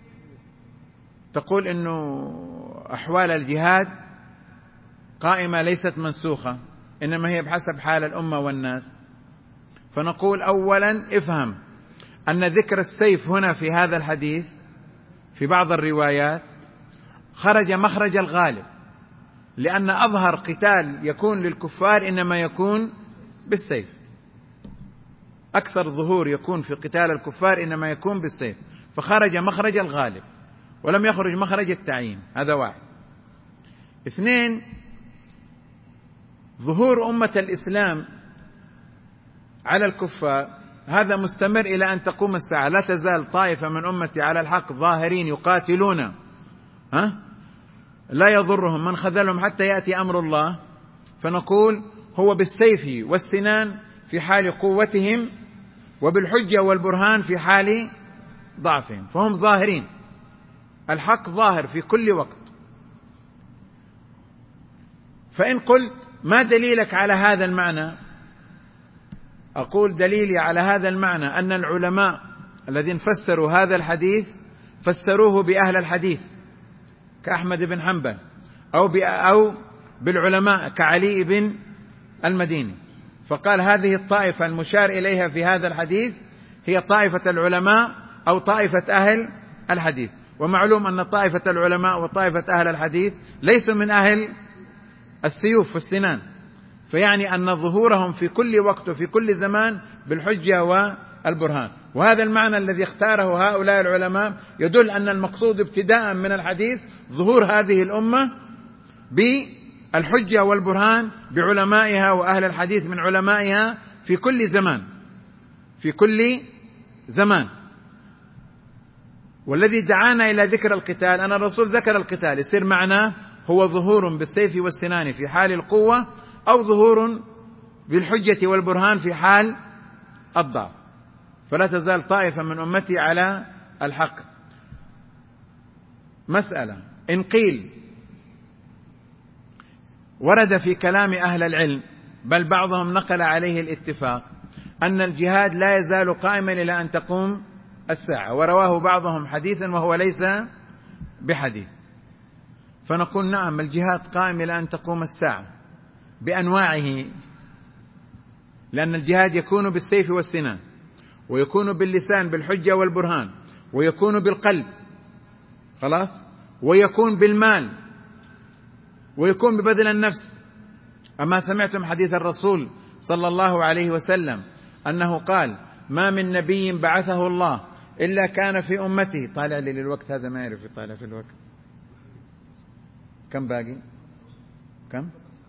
تقول إنه أحوال الجهاد قائمة ليست منسوخة، إنما هي بحسب حال الأمة والناس؟ فنقول: أولا افهم أن ذكر السيف هنا في هذا الحديث في بعض الروايات خرج مخرج الغالب، لأن أظهر قتال يكون للكفار إنما يكون بالسيف، أكثر ظهور يكون في قتال الكفار إنما يكون بالسيف، فخرج مخرج الغالب ولم يخرج مخرج التعيين. هذا واحد. اثنين: ظهور أمة الإسلام على الكفار هذا مستمر إلى أن تقوم الساعة، لا تزال طائفة من أمتي على الحق ظاهرين يقاتلون لا يضرهم من خذلهم حتى يأتي أمر الله. فنقول هو بالسيف والسنان في حال قوتهم، وبالحجة والبرهان في حال ضعفهم، فهم ظاهرين، الحق ظاهر في كل وقت. فإن قلت: ما دليلك على هذا المعنى؟ أقول: دليلي على هذا المعنى أن العلماء الذين فسروا هذا الحديث فسروه بأهل الحديث كأحمد بن حنبل، أو بالعلماء كعلي بن المديني، فقال: هذه الطائفة المشار إليها في هذا الحديث هي طائفة العلماء أو طائفة أهل الحديث. ومعلوم أن طائفة العلماء وطائفة أهل الحديث ليسوا من أهل السيوف والسنان، فيعني أن ظهورهم في كل وقت وفي كل زمان بالحجة والبرهان. وهذا المعنى الذي اختاره هؤلاء العلماء يدل أن المقصود ابتداء من الحديث ظهور هذه الأمة بالحجة والبرهان بعلمائها وأهل الحديث من علمائها في كل زمان، في كل زمان. والذي دعانا إلى ذكر القتال أن الرسول ذكر القتال، يصير معناه هو ظهور بالسيف والسنان في حال القوة، أو ظهور بالحجة والبرهان في حال الضعف. فلا تزال طائفة من أمتي على الحق. مسألة: إن قيل ورد في كلام أهل العلم، بل بعضهم نقل عليه الاتفاق، أن الجهاد لا يزال قائما إلى أن تقوم الساعة، ورواه بعضهم حديثا وهو ليس بحديث، فنقول: نعم، الجهاد قائم إلى أن تقوم الساعة بأنواعه، لأن الجهاد يكون بالسيف والسنان، ويكون باللسان بالحجة والبرهان، ويكون بالقلب، خلاص، ويكون بالمال، ويكون ببذل النفس. أما سمعتم حديث الرسول صلى الله عليه وسلم أنه قال: ما من نبي بعثه الله إلا كان في أمته. طالع لي للوقت هذا، ما يعرف يطالع في الوقت. كم باقي؟ كم؟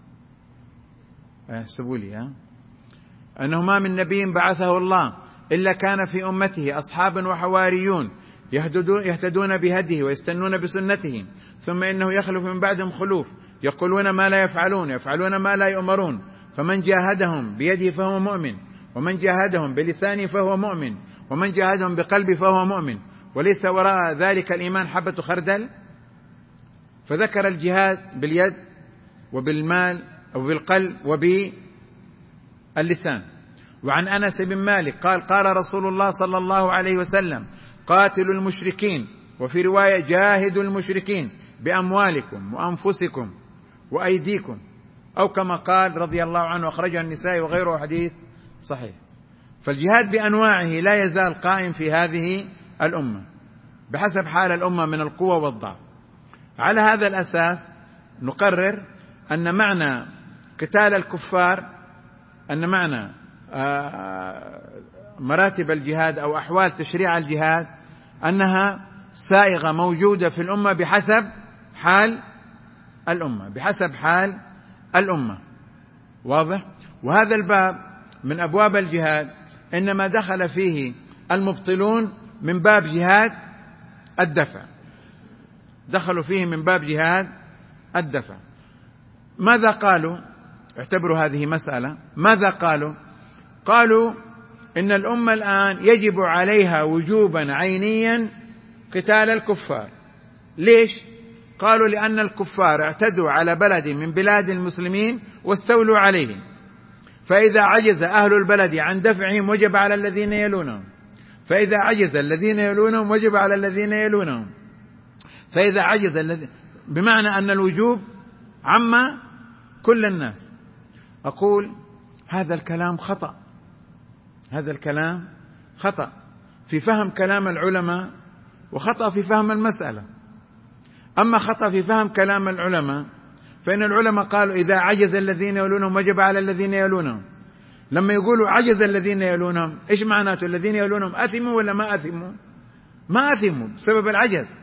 احسبوا لي. أنه ما من نبي بعثه الله إلا كان في أمته أصحاب وحواريون يهتدون بهديه ويستنون بسنته، ثم إنه يخلف من بعدهم خلوف يقولون ما لا يفعلون ما لا يؤمرون، فمن جاهدهم بيده فهو مؤمن، ومن جاهدهم بلسانه فهو مؤمن، ومن جاهدهم بقلبه فهو مؤمن، وليس وراء ذلك الإيمان حبة خردل. فذكر الجهاد باليد وبالمال وبالقلب وباللسان. وعن أنس بن مالك قال: قال رسول الله صلى الله عليه وسلم: قاتلوا المشركين، وفي رواية: جاهدوا المشركين بأموالكم وأنفسكم وأيديكم، أو كما قال رضي الله عنه، أخرجه النسائي وغيره، حديث صحيح. فالجهاد بأنواعه لا يزال قائم في هذه الأمة بحسب حال الأمة من القوة والضعف. على هذا الأساس نقرر أن معنى قتال الكفار، أن معنى مراتب الجهاد أو أحوال تشريع الجهاد أنها سائغة موجودة في الأمة بحسب حال الأمة، بحسب حال الأمة. واضح؟ وهذا الباب من أبواب الجهاد إنما دخل فيه المبطلون من باب جهاد الدفع، دخلوا فيه من باب جهاد الدفع. ماذا قالوا؟ اعتبروا هذه مسألة. ماذا قالوا؟ قالوا إن الأمة الآن يجب عليها وجوبا عينيا قتال الكفار. ليش؟ قالوا لأن الكفار اعتدوا على بلد من بلاد المسلمين واستولوا عليه، فإذا عجز أهل البلد عن دفعهم وجب على الذين يلونهم، فإذا عجز الذين يلونهم وجب على الذين يلونهم، فإذا عجز بمعنى أن الوجوب عم كل الناس. أقول هذا الكلام خطأ، هذا الكلام خطأ في فهم كلام العلماء وخطأ في فهم المسألة. أما خطأ في فهم كلام العلماء فإن العلماء قالوا إذا عجز الذين يلونهم وجب على الذين يلونهم. لما يقولوا عجز الذين يلونهم إيش معناته؟ الذين يلونهم أثموا ولا ما أثموا؟ ما أثموا بسبب العجز،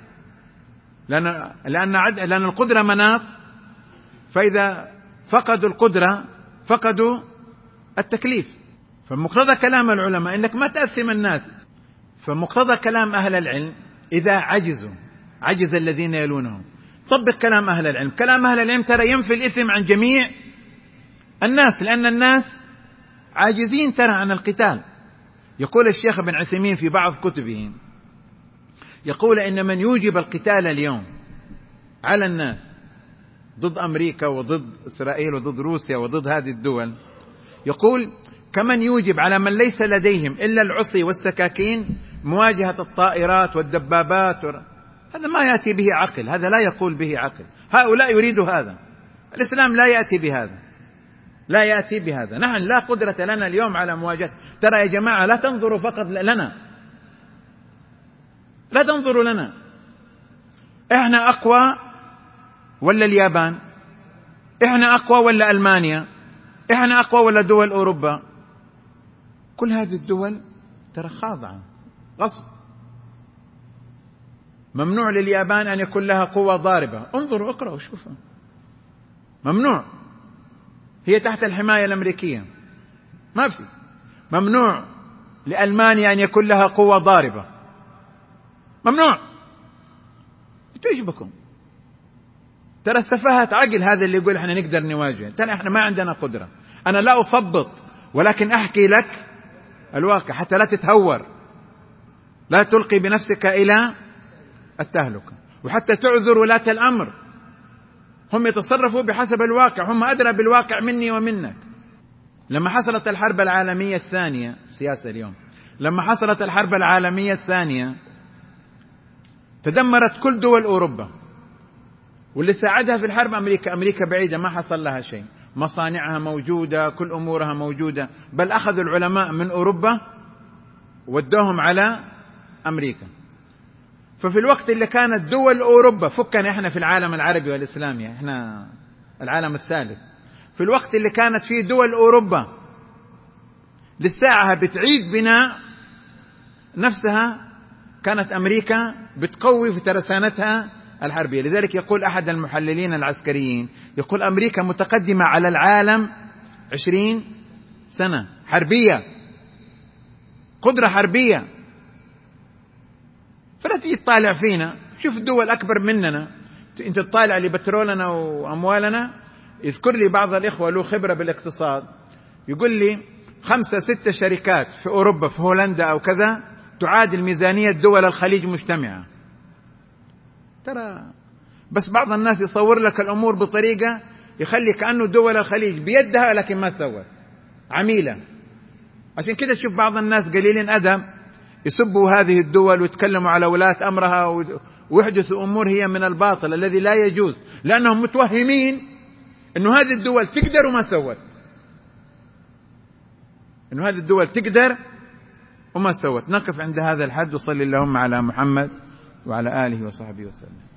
لأن القدرة مناط، فإذا فقدوا القدرة فقدوا التكليف. فمقتضى كلام العلماء إنك ما تأثم الناس. فمقتضى كلام أهل العلم إذا عجزوا عجز الذين يلونهم. طبق كلام أهل العلم. كلام أهل العلم ترى ينفي الإثم عن جميع الناس، لأن الناس عاجزين ترى عن القتال. يقول الشيخ ابن عثيمين في بعض كتبه، يقول إن من يوجب القتال اليوم على الناس ضد أمريكا وضد إسرائيل وضد روسيا وضد هذه الدول، يقول كمن يوجب على من ليس لديهم إلا العصي والسكاكين مواجهة الطائرات والدبابات هذا ما يأتي به عقل، هذا لا يقول به عقل. هؤلاء يريدوا هذا، الإسلام لا يأتي بهذا، لا يأتي بهذا. نحن لا قدرة لنا اليوم على مواجهة. ترى يا جماعة لا تنظروا فقط لنا، لا تنظروا لنا، إحنا أقوى ولا اليابان؟ إحنا أقوى ولا ألمانيا؟ إحنا أقوى ولا دول أوروبا؟ كل هذه الدول ترى خاضعة غصب. ممنوع لليابان أن يكون لها قوة ضاربة. انظروا اقرأوا شوفوا، ممنوع، هي تحت الحماية الأمريكية، ما في. ممنوع لألمانيا أن يكون لها قوة ضاربة، ممنوع. ايش بكم؟ ترى سفاهة عقل هذا اللي يقول احنا نقدر نواجه. ترى احنا ما عندنا قدرة. أنا لا أثبط ولكن أحكي لك الواقع حتى لا تتهور، لا تلقي بنفسك إلى التهلكة، وحتى تعذر ولاة الأمر. هم يتصرفوا بحسب الواقع، هم أدرى بالواقع مني ومنك. لما حصلت الحرب العالمية الثانية، سياسة اليوم، لما حصلت الحرب العالمية الثانية تدمرت كل دول أوروبا، واللي ساعدها في الحرب أمريكا. أمريكا بعيدة ما حصل لها شيء، مصانعها موجودة، كل أمورها موجودة، بل أخذوا العلماء من أوروبا ودوهم على أمريكا. ففي الوقت اللي كانت دول أوروبا، فكنا إحنا في العالم العربي والإسلامي، إحنا العالم الثالث، في الوقت اللي كانت فيه دول أوروبا لساعة بتعيد بناء نفسها، كانت أمريكا بتقوي في ترسانتها الحربية. لذلك يقول أحد المحللين العسكريين، يقول أمريكا متقدمة على العالم 20 سنة حربية، قدرة حربية. فلا تيجي تطالع فينا، شوف الدول أكبر مننا، أنت تطالع لبترولنا وأموالنا. يذكر لي بعض الإخوة له خبرة بالاقتصاد، يقول لي 5-6 شركات في أوروبا في هولندا أو كذا تعادل ميزانية دول الخليج مجتمعة. ترى بس بعض الناس يصور لك الأمور بطريقة يخلي كأنه دول الخليج بيدها لكن ما سوت، عميلة. عشان كده تشوف بعض الناس قليلين أدب يسبوا هذه الدول ويتكلموا على ولاة أمرها ويحدثوا أمور هي من الباطل الذي لا يجوز، لأنهم متوهمين إنه هذه الدول تقدر وما سوت، إنه هذه الدول تقدر وما سوت. نقف عند هذا الحد، وصلي اللهم على محمد وعلى آله وصحبه وسلم.